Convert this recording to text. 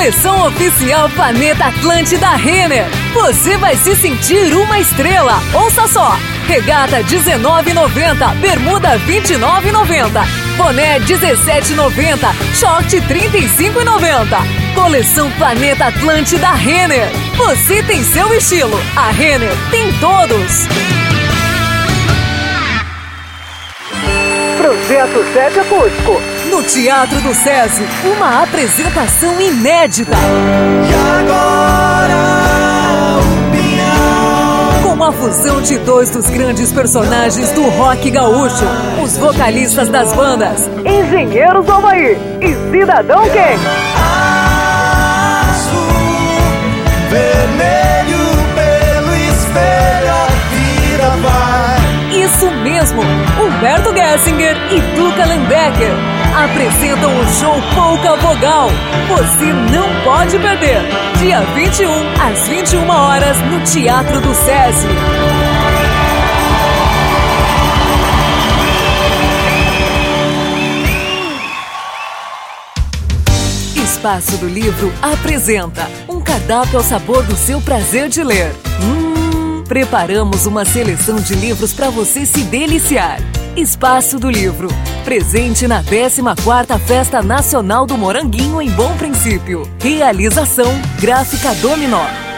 Coleção oficial Planeta Atlântida Renner. Você vai se sentir uma estrela. Ouça só. Regata R$19,90, bermuda R$29,90, boné R$17,90, short R$35,90. Coleção Planeta Atlântida Renner. Você tem seu estilo, a Renner tem todos. Projeto Sede Acústico. No Teatro do SESI, uma apresentação inédita. E agora, o Pinhão. Com a fusão de dois dos grandes personagens do rock gaúcho, os vocalistas das bandas Engenheiros do Havaí e Cidadão Quem. Azul, vermelho pelo espelho, a vida vai. Isso mesmo, Humberto Gessinger e Duca Lendecker apresentam o show Polka Vogal. Você não pode perder. Dia 21, às 21 horas, no Teatro do SESI. Espaço do Livro apresenta um cardápio ao sabor do seu prazer de ler. Preparamos uma seleção de livros para você se deliciar. Espaço do Livro, presente na 14ª Festa Nacional do Moranguinho em Bom Princípio. Realização Gráfica Dominó.